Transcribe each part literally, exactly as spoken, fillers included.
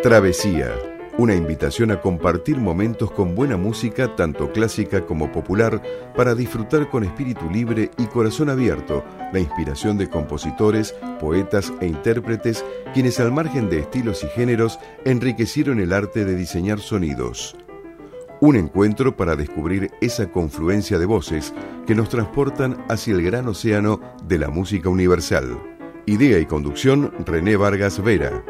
Travesía, una invitación a compartir momentos con buena música, tanto clásica como popular, para disfrutar con espíritu libre y corazón abierto la inspiración de compositores, poetas e intérpretes, quienes al margen de estilos y géneros enriquecieron el arte de diseñar sonidos. Un encuentro para descubrir esa confluencia de voces que nos transportan hacia el gran océano de la música universal. Idea y conducción, René Vargas Vera.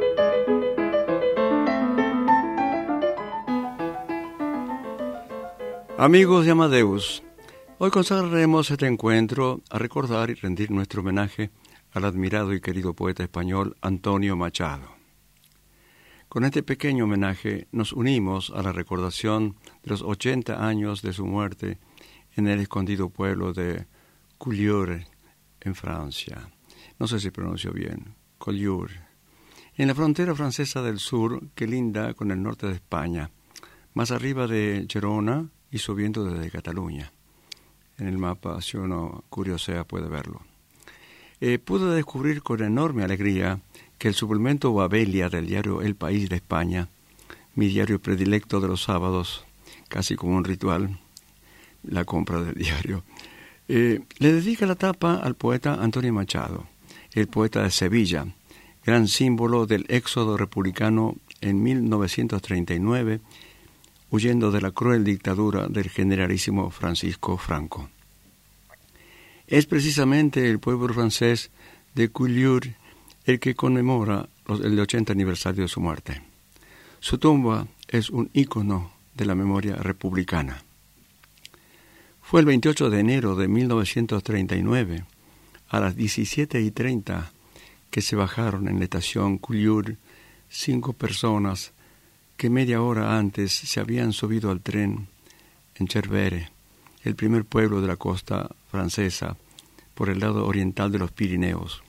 Amigos de Amadeus, hoy consagraremos este encuentro a recordar y rendir nuestro homenaje al admirado y querido poeta español Antonio Machado. Con este pequeño homenaje nos unimos a la recordación de los ochenta años de su muerte en el escondido pueblo de Collioure, en Francia. No sé si pronuncio bien, Collioure, en la frontera francesa del sur que linda con el norte de España, más arriba de Gerona y subiendo desde Cataluña. En el mapa, si uno curiosea, puede verlo. Eh, pude descubrir con enorme alegría que el suplemento Babelia del diario El País de España, mi diario predilecto de los sábados, casi como un ritual, la compra del diario, eh, le dedica la tapa al poeta Antonio Machado, el poeta de Sevilla, gran símbolo del éxodo republicano en mil novecientos treinta y nueve, huyendo de la cruel dictadura del generalísimo Francisco Franco. Es precisamente el pueblo francés de Collioure el que conmemora el ochenta aniversario de su muerte. Su tumba es un ícono de la memoria republicana. Fue el veintiocho de enero de mil novecientos treinta y nueve, a las diecisiete y treinta, que se bajaron en la estación Collioure cinco personas que media hora antes se habían subido al tren en Cervere, el primer pueblo de la costa francesa, por el lado oriental de los Pirineos.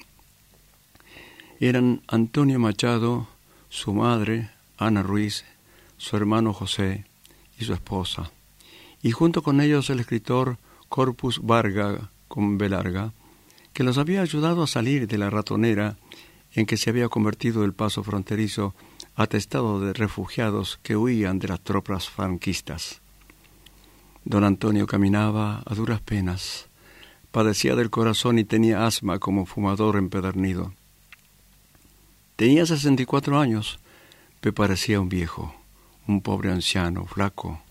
Eran Antonio Machado, su madre, Ana Ruiz, su hermano José y su esposa, y junto con ellos el escritor Corpus Varga con B larga, que los había ayudado a salir de la ratonera en que se había convertido el paso fronterizo, atestado de refugiados que huían de las tropas franquistas. Don Antonio caminaba a duras penas, padecía del corazón y tenía asma como fumador empedernido. Tenía sesenta y cuatro años, pero parecía un viejo, un pobre anciano, flaco.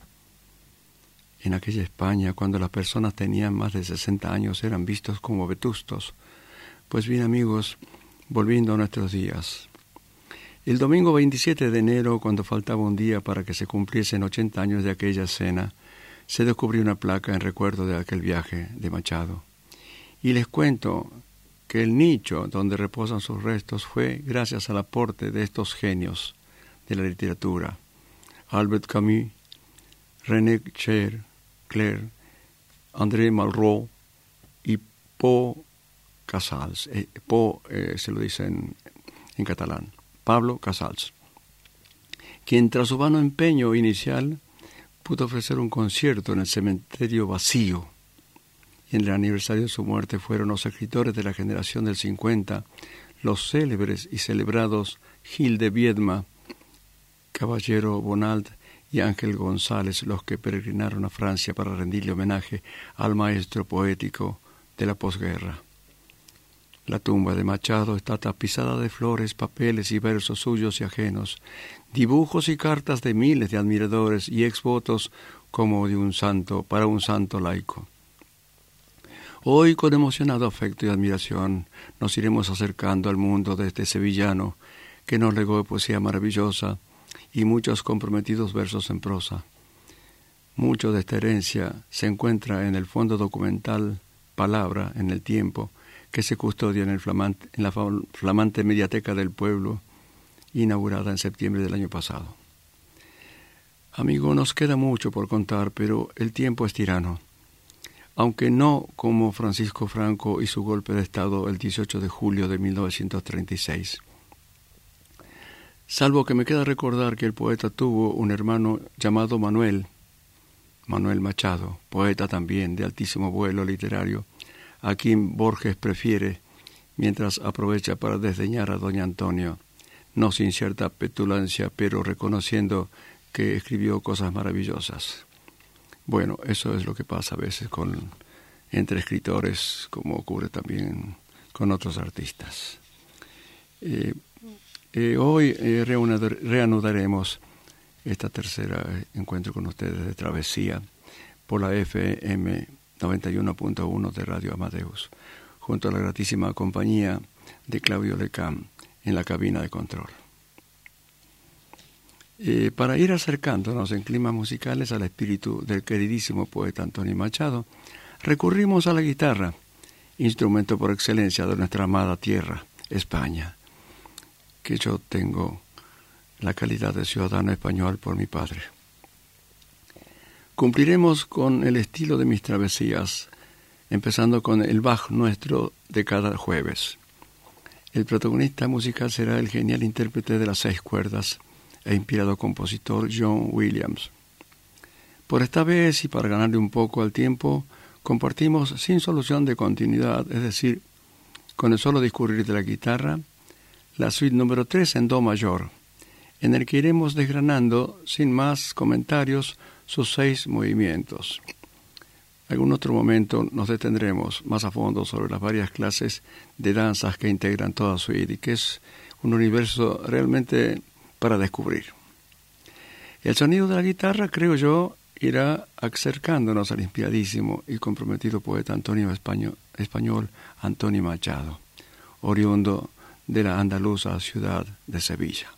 En aquella España, cuando las personas tenían más de sesenta años, eran vistos como vetustos. Pues bien, amigos, volviendo a nuestros días. El domingo veintisiete de enero, cuando faltaba un día para que se cumpliesen ochenta años de aquella cena, se descubrió una placa en recuerdo de aquel viaje de Machado. Y les cuento que el nicho donde reposan sus restos fue gracias al aporte de estos genios de la literatura: Albert Camus, René Cher, Claire, André Malraux y Pau Casals. Eh, Pau eh, se lo dice en, en catalán. Pablo Casals, quien tras su vano empeño inicial pudo ofrecer un concierto en el cementerio vacío. En el aniversario de su muerte fueron los escritores de la generación del cincuenta, los célebres y celebrados Gil de Viedma, Caballero Bonald y Ángel González los que peregrinaron a Francia para rendirle homenaje al maestro poético de la posguerra. La tumba de Machado está tapizada de flores, papeles y versos suyos y ajenos, dibujos y cartas de miles de admiradores y exvotos como de un santo, para un santo laico. Hoy, con emocionado afecto y admiración, nos iremos acercando al mundo de este sevillano que nos legó poesía maravillosa y muchos comprometidos versos en prosa. Mucho de esta herencia se encuentra en el fondo documental Palabra en el Tiempo, que se custodia en, el flamante, en la flamante Mediateca del Pueblo, inaugurada en septiembre del año pasado. Amigo, nos queda mucho por contar, pero el tiempo es tirano. Aunque no como Francisco Franco y su golpe de Estado el dieciocho de julio de mil novecientos treinta y seis. Salvo que me queda recordar que el poeta tuvo un hermano llamado Manuel, Manuel Machado, poeta también de altísimo vuelo literario, a quien Borges prefiere, mientras aprovecha para desdeñar a doña Antonio. no sin cierta petulancia, pero reconociendo que escribió cosas maravillosas. Bueno, eso es lo que pasa a veces con, entre escritores, como ocurre también con otros artistas. Eh, eh, hoy eh, reanudar, reanudaremos esta tercera encuentro con ustedes de Travesía por la F M noventa y uno punto uno de Radio Amadeus, junto a la gratísima compañía de Claudio Lecam en la cabina de control. Eh, para ir acercándonos en climas musicales al espíritu del queridísimo poeta Antonio Machado, recurrimos a la guitarra, instrumento por excelencia de nuestra amada tierra, España, que yo tengo la calidad de ciudadano español por mi padre. Cumpliremos con el estilo de mis travesías, empezando con el Bach nuestro de cada jueves. El protagonista musical será el genial intérprete de las seis cuerdas e inspirado compositor John Williams. Por esta vez y para ganarle un poco al tiempo, compartimos sin solución de continuidad, es decir, con el solo discurrir de la guitarra, la suite número tres en Do mayor, en el que iremos desgranando, sin más comentarios, sus seis movimientos. En algún otro momento nos detendremos más a fondo sobre las varias clases de danzas que integran toda suite y que es un universo realmente para descubrir. El sonido de la guitarra, creo yo, irá acercándonos al inspiradísimo y comprometido poeta Antonio español, español Antonio Machado, oriundo de la andaluza ciudad de Sevilla.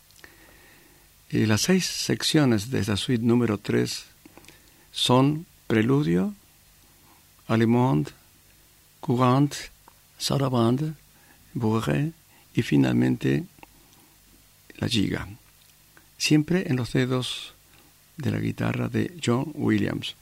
Y las seis secciones de esta suite número tres son Preludio, Allemande, Courante, Sarabande, Bourrée y finalmente la giga, siempre en los dedos de la guitarra de John Williams.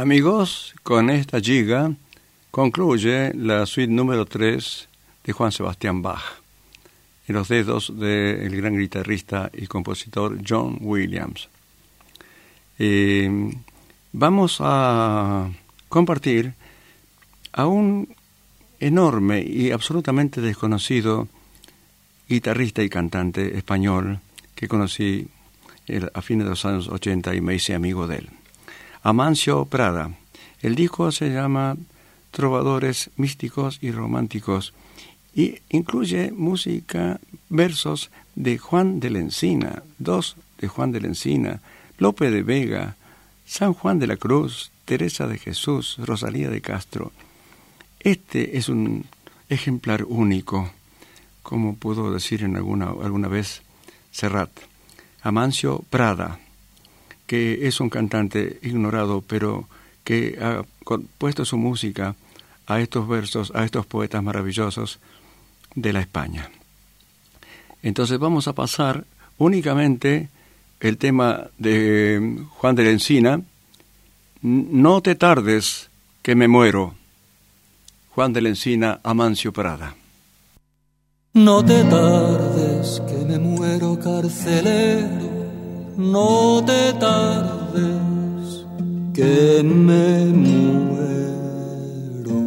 Amigos, con esta giga concluye la suite número tres de Juan Sebastián Bach, en los dedos del gran guitarrista y compositor John Williams. Eh, vamos a compartir a un enorme y absolutamente desconocido guitarrista y cantante español que conocí a fines de los años ochenta y me hice amigo de él. Amancio Prada. El disco se llama Trovadores Místicos y Románticos y incluye música, versos de Juan de la Encina, dos de Juan de la Encina, Lope de Vega, San Juan de la Cruz, Teresa de Jesús, Rosalía de Castro. Este es un ejemplar único, como pudo decir en alguna, alguna vez Serrat. Amancio Prada, que es un cantante ignorado, pero que ha puesto su música a estos versos, a estos poetas maravillosos de la España. Entonces vamos a pasar únicamente el tema de Juan de la Encina, No te tardes, que me muero. Juan de la Encina, Amancio Prada. No te tardes, que me muero, carcelero. No te tardes, que me muero.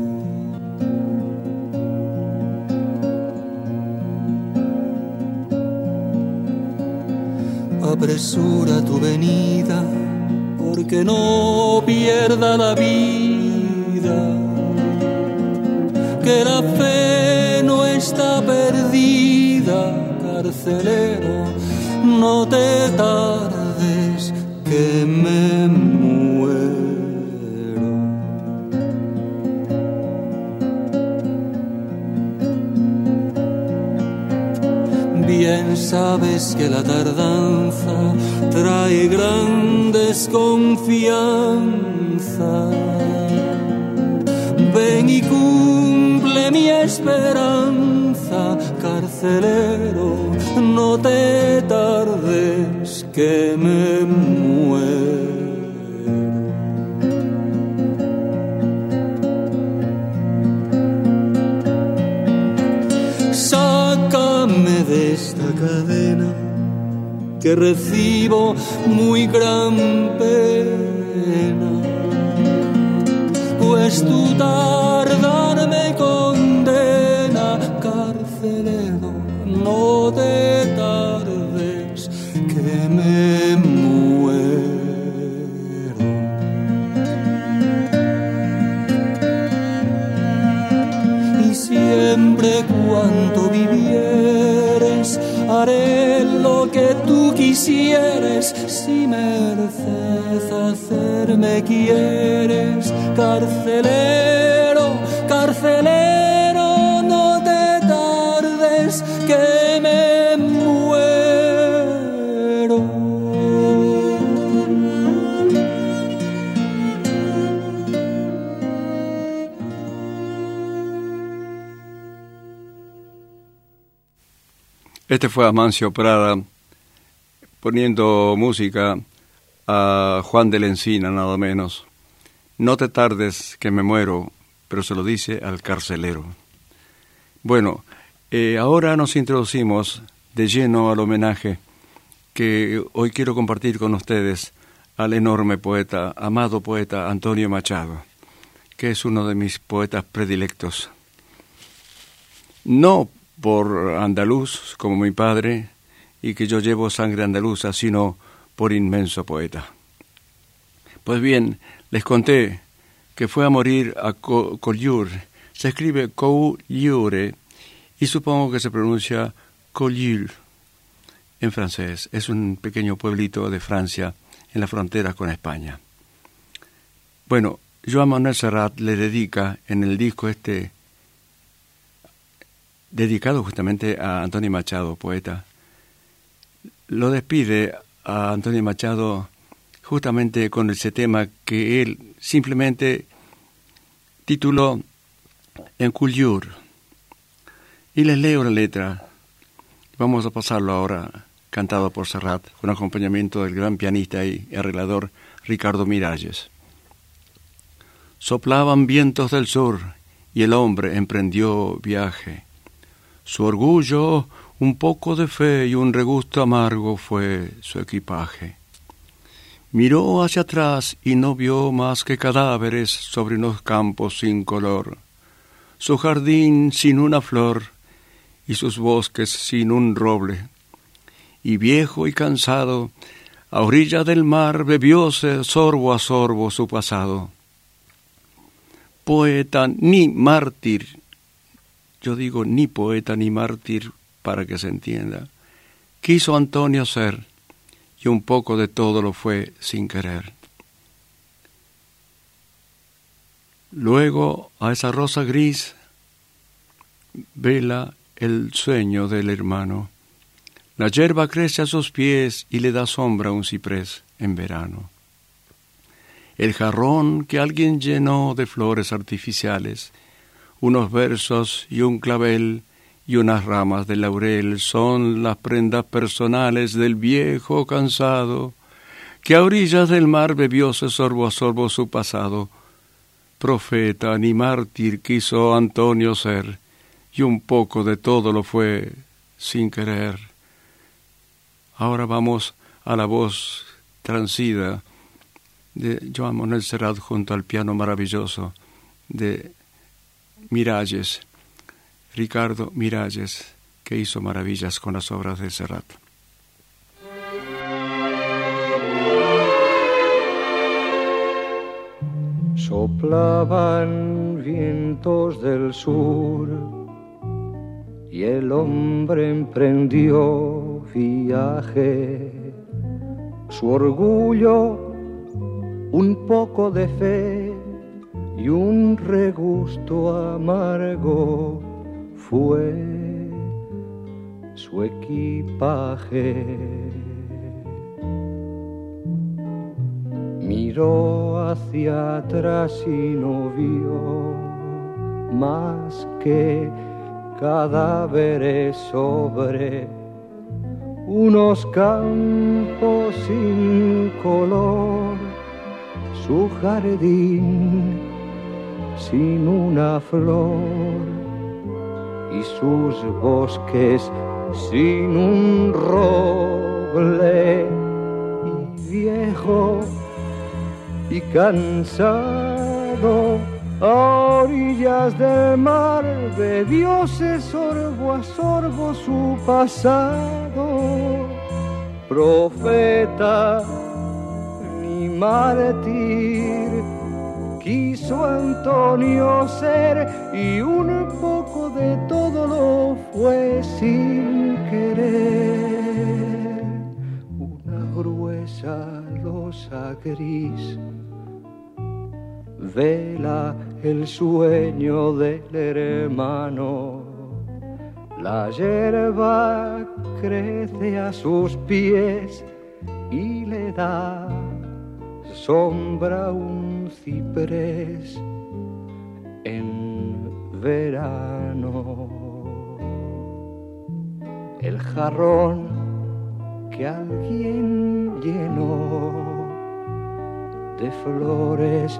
Apresura tu venida, porque no pierda la vida, que la fe no está perdida, carcelero. No te tardes, que me muero. Bien sabes que la tardanza trae gran desconfianza. Ven y cumple mi esperanza, carcelero. No te tardes, que me muero. Sácame de esta cadena que recibo muy gran pena, pues tu tardar me condena, carcelero. No te tardes, que me muero. Y siempre cuanto vivieres, haré lo que tú quisieres. Si merced hacerme quieres, carcelero, carcelero, no te tardes, que me muero. Este fue Amancio Prada poniendo música a Juan de la Encina, nada menos. No te tardes, que me muero, pero se lo dice al carcelero. Bueno, eh, ahora nos introducimos de lleno al homenaje que hoy quiero compartir con ustedes al enorme poeta, amado poeta Antonio Machado, que es uno de mis poetas predilectos. No por andaluz, como mi padre, y que yo llevo sangre andaluza, sino por inmenso poeta. Pues bien, les conté que fue a morir a Collioure. Se escribe Collioure y supongo que se pronuncia Collioure en francés. Es un pequeño pueblito de Francia en la frontera con España. Bueno, Joan Manuel Serrat le dedica en el disco este, dedicado justamente a Antonio Machado, poeta, lo despide a Antonio Machado justamente con ese tema que él simplemente tituló En Collioure. Y les leo la letra. Vamos a pasarlo ahora, cantado por Serrat, con acompañamiento del gran pianista y arreglador Ricardo Miralles. Soplaban vientos del sur y el hombre emprendió viaje. Su orgullo, un poco de fe y un regusto amargo fue su equipaje. Miró hacia atrás y no vio más que cadáveres sobre unos campos sin color, su jardín sin una flor y sus bosques sin un roble. Y viejo y cansado, a orilla del mar bebióse sorbo a sorbo su pasado. Poeta ni mártir, yo digo ni poeta ni mártir para que se entienda, quiso Antonio ser, y un poco de todo lo fue sin querer. Luego a esa rosa gris vela el sueño del hermano. La yerba crece a sus pies y le da sombra a un ciprés en verano. El jarrón que alguien llenó de flores artificiales, unos versos y un clavel y unas ramas de laurel son las prendas personales del viejo cansado, que a orillas del mar bebióse sorbo a sorbo su pasado. Profeta ni mártir quiso Antonio ser, y un poco de todo lo fue sin querer. Ahora vamos a la voz transida de Joan Manuel Serrat junto al piano maravilloso de Miralles, Ricardo Miralles, que hizo maravillas con las obras de Serrat. Soplaban vientos del sur y el hombre emprendió viaje. Su orgullo, un poco de fe y un regusto amargo fue su equipaje. Miró hacia atrás y no vio más que cadáveres sobre unos campos sin color, su jardín sin una flor y sus bosques sin un roble. Y viejo y cansado, a orillas del mar bebióse sorbo a sorbo su pasado. Profeta ni mártir quiso Antonio ser, y un poco de todo lo fue sin querer. Una gruesa losa gris vela el sueño del hermano. La yerba crece a sus pies y le da sombra un ciprés en verano. El jarrón que alguien llenó de flores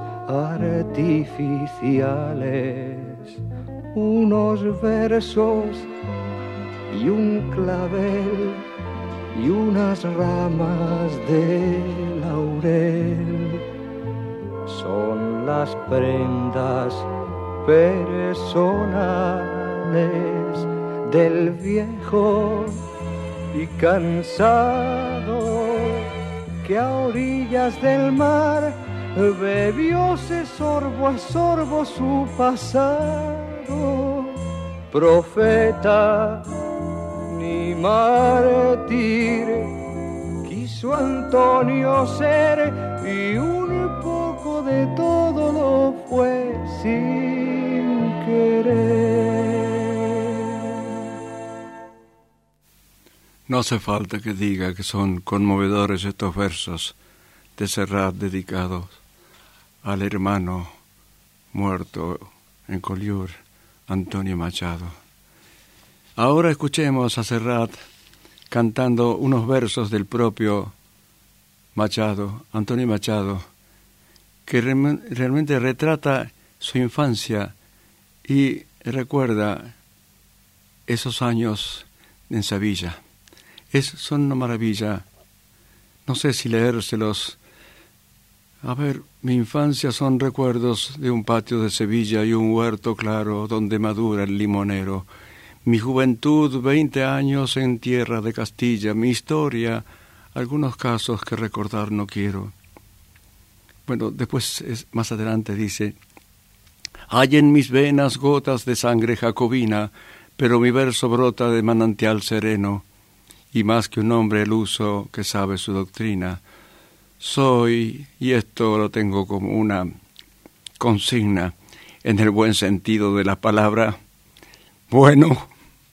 artificiales, unos versos y un clavel y unas ramas de laurel son las prendas personales del viejo y cansado, que a orillas del mar bebióse sorbo a sorbo su pasado. Profeta ni mártir quiso Antonio ser, y un poco de todo lo fue sin querer. No hace falta que diga que son conmovedores estos versos de Serrat dedicados al hermano muerto en Collioure, Antonio Machado. Ahora escuchemos a Serrat cantando unos versos del propio Machado, Antonio Machado, que re- realmente retrata su infancia y recuerda esos años en Sevilla. Es, son una maravilla. No sé si leérselos. A ver, mi infancia son recuerdos de un patio de Sevilla y un huerto claro donde madura el limonero. Mi juventud, veinte años en tierra de Castilla. Mi historia, algunos casos que recordar no quiero. Bueno, después, es, más adelante dice: hay en mis venas gotas de sangre jacobina, pero mi verso brota de manantial sereno, y más que un hombre el uso que sabe su doctrina. Soy, y esto lo tengo como una consigna, en el buen sentido de la palabra, bueno.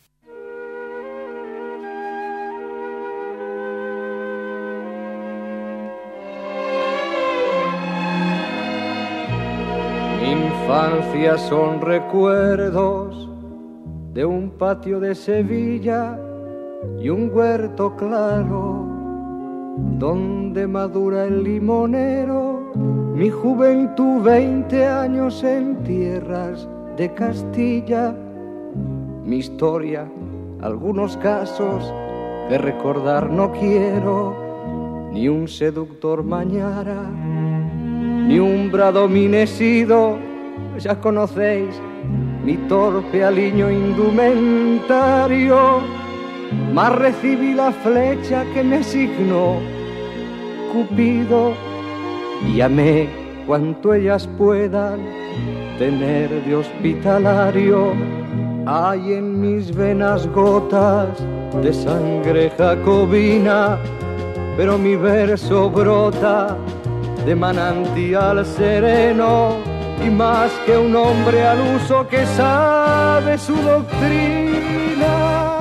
Mi infancia son recuerdos de un patio de Sevilla y un huerto claro donde madura el limonero. Mi juventud, veinte años en tierras de Castilla. Mi historia, algunos casos que recordar no quiero. Ni un seductor mañara, ni un bradominesido. Ya conocéis mi torpe aliño indumentario. Mas recibí la flecha que me asignó Cupido y amé cuanto ellas puedan tener de hospitalario. Hay en mis venas gotas de sangre jacobina, pero mi verso brota de manantial sereno, y más que un hombre al uso que sabe su doctrina.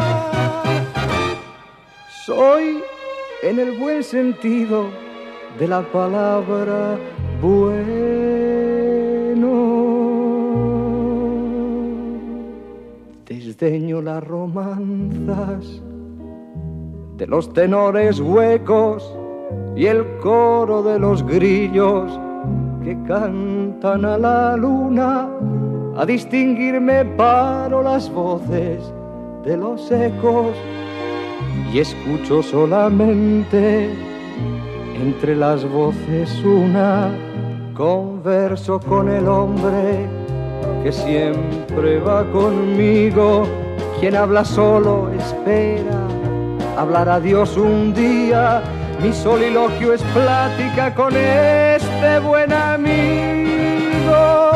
Soy, en el buen sentido de la palabra, bueno. Desdeño las romanzas de los tenores huecos y el coro de los grillos que cantan a la luna. A distinguirme paro las voces de los ecos y escucho solamente entre las voces una. Converso con el hombre que siempre va conmigo, quien habla solo espera hablar a Dios un día. Mi soliloquio es plática con este buen amigo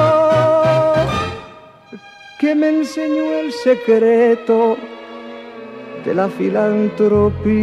que me enseñó el secreto de la filantropía.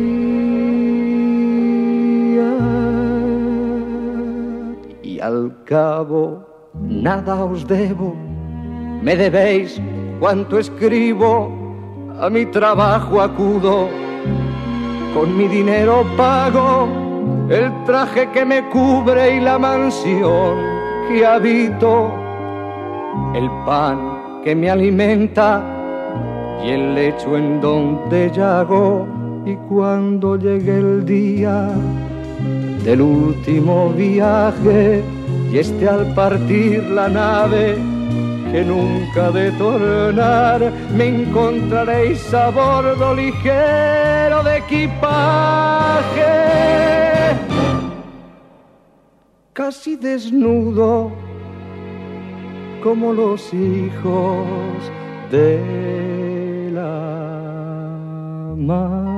Y al cabo nada os debo, me debéis cuanto escribo, a mi trabajo acudo, con mi dinero pago el traje que me cubre y la mansión que habito, el pan que me alimenta y el lecho en donde yago. Y cuando llegue el día del último viaje y esté al partir la nave que nunca de tornar, me encontraréis a bordo ligero de equipaje, casi desnudo como los hijos de la mar.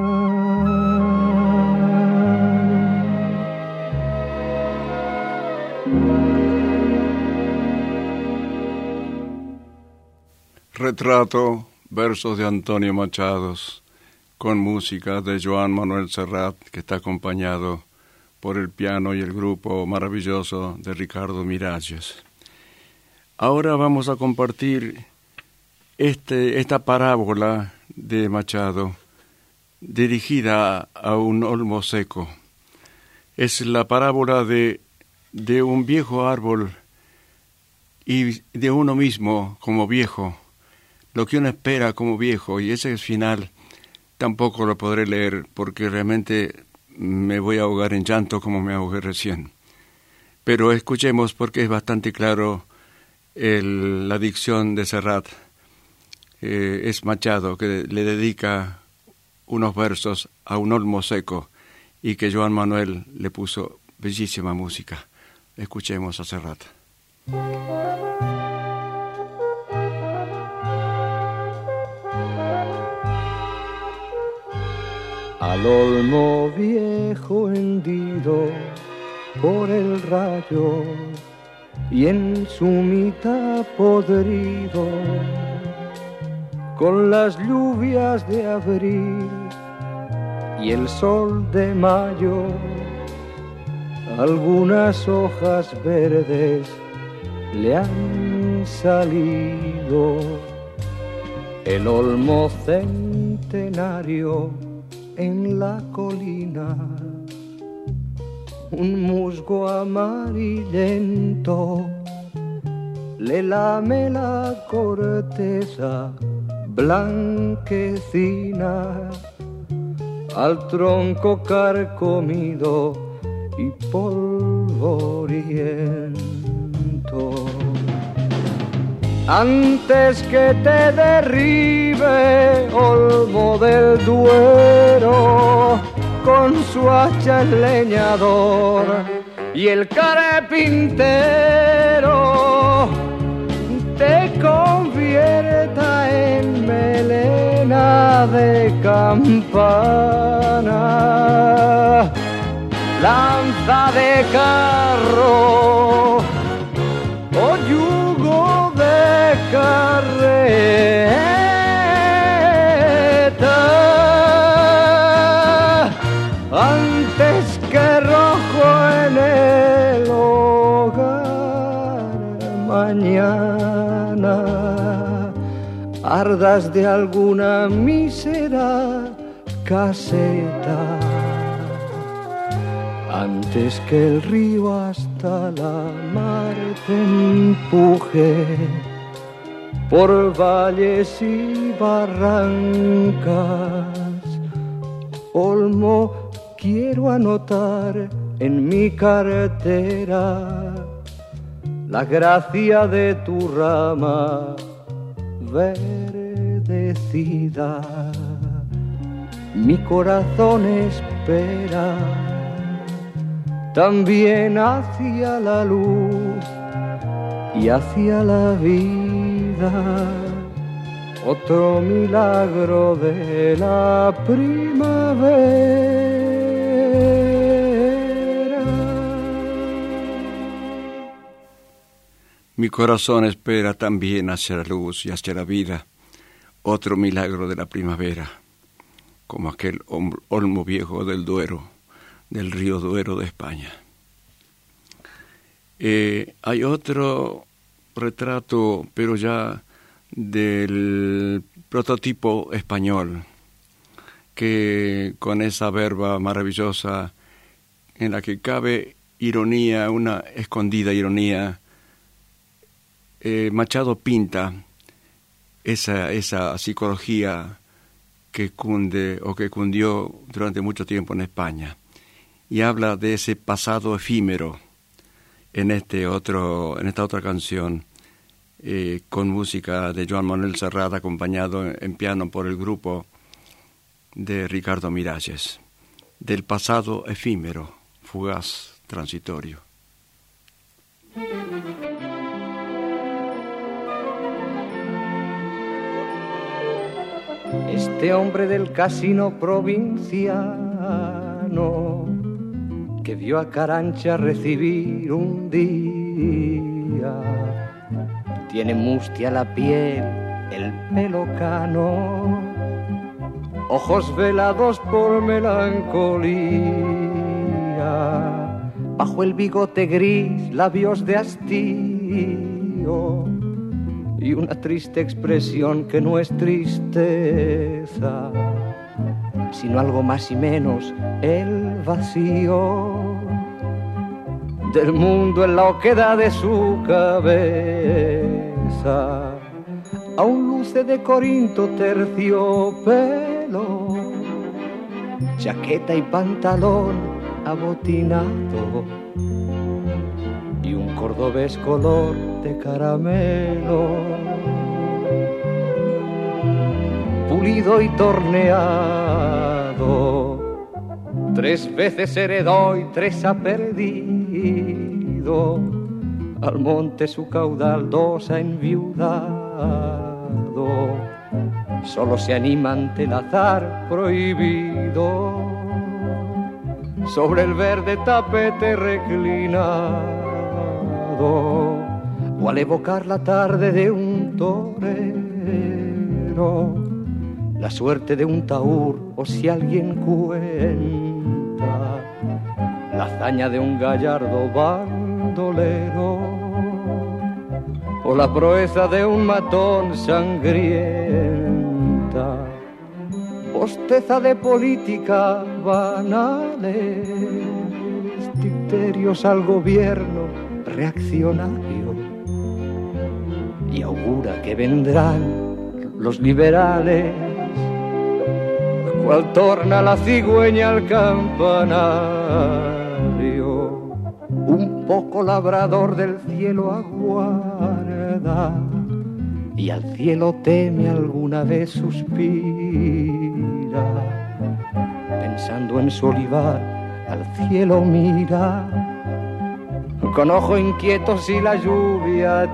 Retrato, versos de Antonio Machados, con música de Joan Manuel Serrat, que está acompañado por el piano y el grupo maravilloso de Ricardo Miralles. Ahora vamos a compartir este, esta parábola de Machado, dirigida a un olmo seco. Es la parábola de, de un viejo árbol y de uno mismo como viejo, lo que uno espera como viejo, y ese final tampoco lo podré leer porque realmente me voy a ahogar en llanto como me ahogué recién. pero escuchemos porque es bastante claro el, la dicción de Serrat. Eh, es Machado que le dedica unos versos a un olmo seco y que Joan Manuel le puso bellísima música. Escuchemos a Serrat. Al olmo viejo hendido por el rayo y en su mitad podrido, con las lluvias de abril y el sol de mayo, algunas hojas verdes le han salido. El olmo centenario en la colina, un musgo amarillento le lame la corteza blanquecina al tronco carcomido y polvoriento. Antes que te derribe, olmo del Duero, con su hacha el leñador y el carpintero te convierta en melena de campana, lanza de carro o yugo de carreta, antes que rojo en el hogar mañana ardas de alguna mísera caseta, antes que el río hasta la mar te empuje por valles y barrancas. Olmo, quiero anotar en mi cartera la gracia de tu rama verdecida. Mi corazón espera también hacia la luz y hacia la vida, otro milagro de la primavera. Mi corazón espera también hacia la luz y hacia la vida, otro milagro de la primavera, como aquel olmo viejo del Duero, del río Duero de España. Eh, hay otro retrato, pero ya del prototipo español, que con esa verba maravillosa en la que cabe ironía, una escondida ironía, eh, Machado pinta esa, esa psicología que cunde o que cundió durante mucho tiempo en España, y habla de ese pasado efímero en este otro, en esta otra canción, eh, con música de Joan Manuel Serrat, acompañado en, en piano por el grupo de Ricardo Miralles, del pasado efímero, fugaz, transitorio. Este hombre del casino provinciano que vio a Carancha recibir un día, tiene mustia la piel, el pelo cano, ojos velados por melancolía, bajo el bigote gris, labios de hastío y una triste expresión que no es tristeza, sino algo más y menos el vacío del mundo en la oquedad de su cabeza. Aún luce de Corinto terciopelo, chaqueta y pantalón abotinado, cordobés color de caramelo, pulido y torneado, tres veces heredó y tres ha perdido, al monte su caudal dos ha enviudado, solo se anima ante el azar prohibido, sobre el verde tapete reclinado, o al evocar la tarde de un torero, la suerte de un taur, o si alguien cuenta la hazaña de un gallardo bandolero, o la proeza de un matón sangrienta, bosteza de política banales, dicterios al gobierno reaccionario, y augura que vendrán los liberales, cual torna la cigüeña al campanario, un poco labrador del cielo aguarda, y al cielo teme alguna vez suspira, pensando en su olivar al cielo mira, con ojo inquieto si la lluvia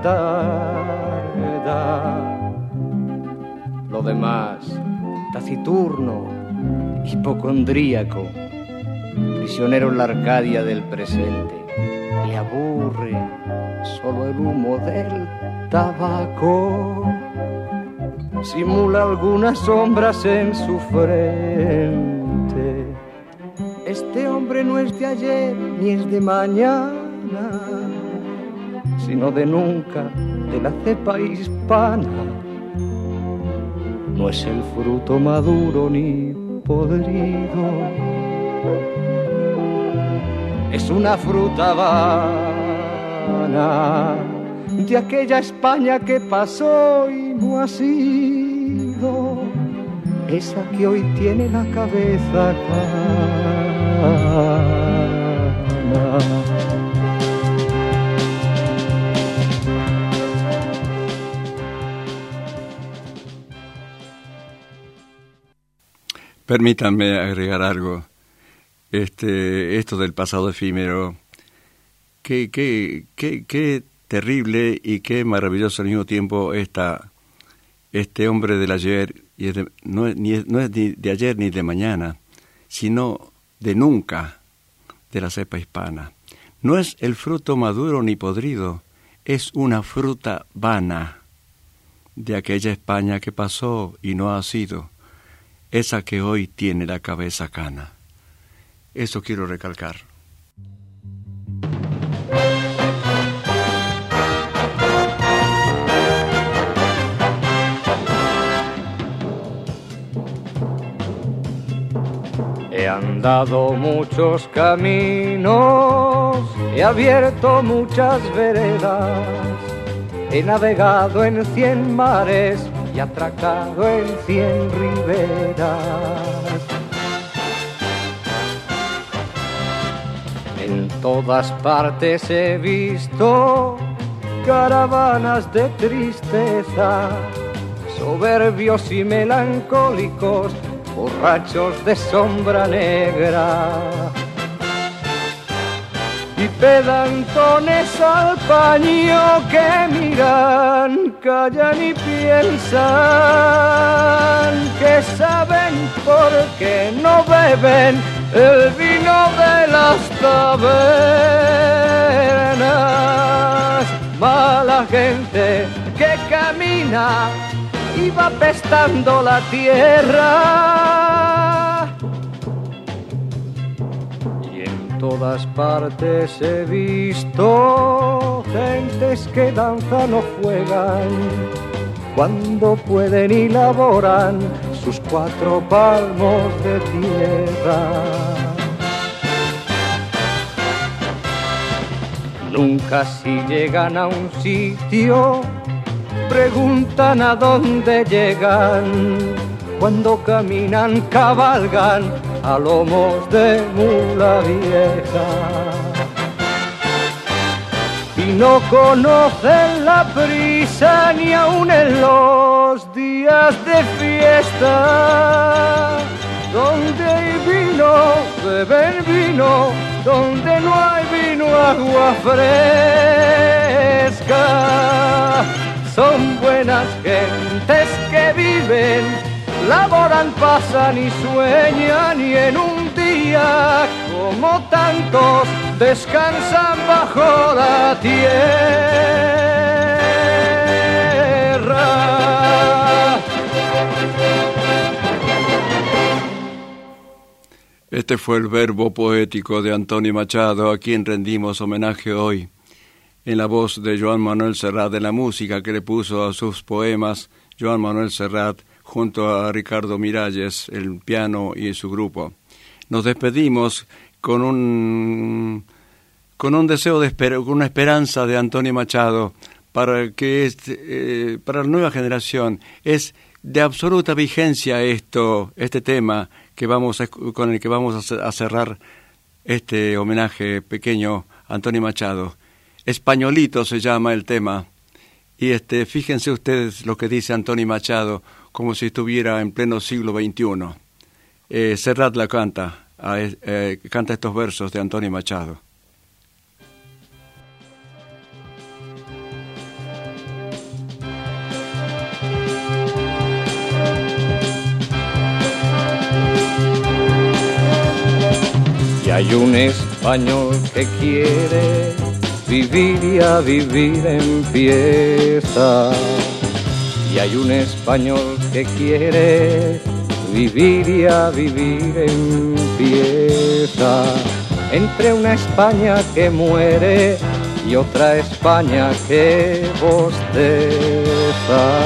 tarda. Lo demás, taciturno, hipocondríaco, prisionero en la Arcadia del presente, le aburre solo el humo del tabaco, simula algunas sombras en su frente. Este hombre no es de ayer ni es de mañana, sino de nunca, de la cepa hispana. No es el fruto maduro ni podrido, es una fruta vana de aquella España que pasó y no ha sido esa que hoy tiene la cabeza cana. Permítanme agregar algo. Este, esto del pasado efímero, qué, qué, qué, qué terrible y qué maravilloso al mismo tiempo esta, este hombre del ayer, y es de, no, es, ni, no es ni de ayer ni de mañana, sino de nunca, de la cepa hispana. No es el fruto maduro ni podrido, es una fruta vana de aquella España que pasó y no ha sido, esa que hoy tiene la cabeza cana. Eso quiero recalcar. He andado muchos caminos, he abierto muchas veredas, he navegado en cien mares y atracado en cien riberas. En todas partes he visto caravanas de tristeza, soberbios y melancólicos, borrachos de sombra negra, y pedantones al paño que miran, callan y piensan que saben por qué no beben el vino de las tabernas. Mala gente que camina y va pestando la tierra, y en todas partes he visto gentes que danzan o juegan cuando pueden y laboran sus cuatro palmos de tierra. Nunca si llegan a un sitio preguntan a dónde llegan, cuando caminan cabalgan a lomos de mula vieja. no conocen la prisa ni aun en los días de fiesta. Donde hay vino, beben vino, donde no hay vino, agua fresca. Son buenas gentes que viven, laboran, pasan y sueñan, y en un día como tantos descansan bajo la tierra. Este fue el verbo poético de Antonio Machado, a quien rendimos homenaje hoy, en la voz de Joan Manuel Serrat, de la música que le puso a sus poemas Joan Manuel Serrat, junto a Ricardo Miralles, el piano y su grupo. Nos despedimos con un con un deseo de esper- con una esperanza de Antonio Machado para que este, eh, para la nueva generación es de absoluta vigencia esto este tema que vamos a, con el que vamos a cerrar este homenaje pequeño a Antonio Machado. Españolito se llama el tema, y este fíjense ustedes lo que dice Antonio Machado, como si estuviera en pleno siglo veintiuno. Eh, Serrat la canta, eh, eh, canta estos versos de Antonio Machado. Y hay un español que quiere vivir y a vivir empieza. Y hay un español que quiere vivir y a vivir empieza. Entre una España que muere y otra España que bosteza.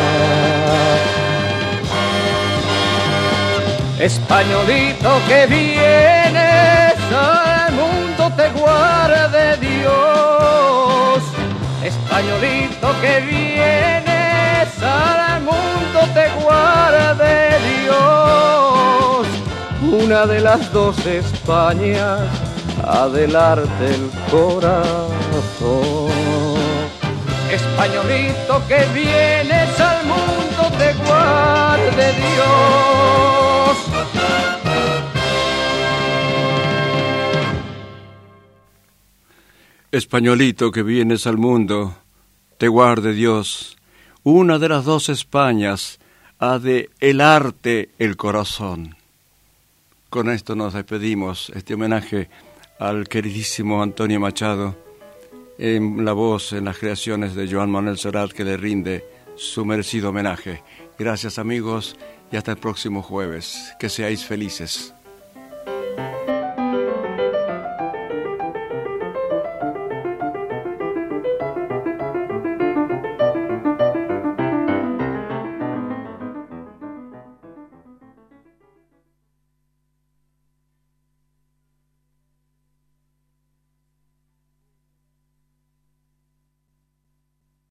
Españolito que vienes al mundo te guarde Dios. Españolito que vienes al mundo te guarde Dios. Una de las dos Españas ha de darte el corazón. Españolito que vienes al mundo te guarde Dios. Españolito que vienes al mundo, te guarde Dios. Una de las dos Españas ha de helarte el corazón. Con esto nos despedimos, este homenaje al queridísimo Antonio Machado, en la voz, en las creaciones de Joan Manuel Serrat, que le rinde su merecido homenaje. Gracias, amigos, y hasta el próximo jueves. Que seáis felices.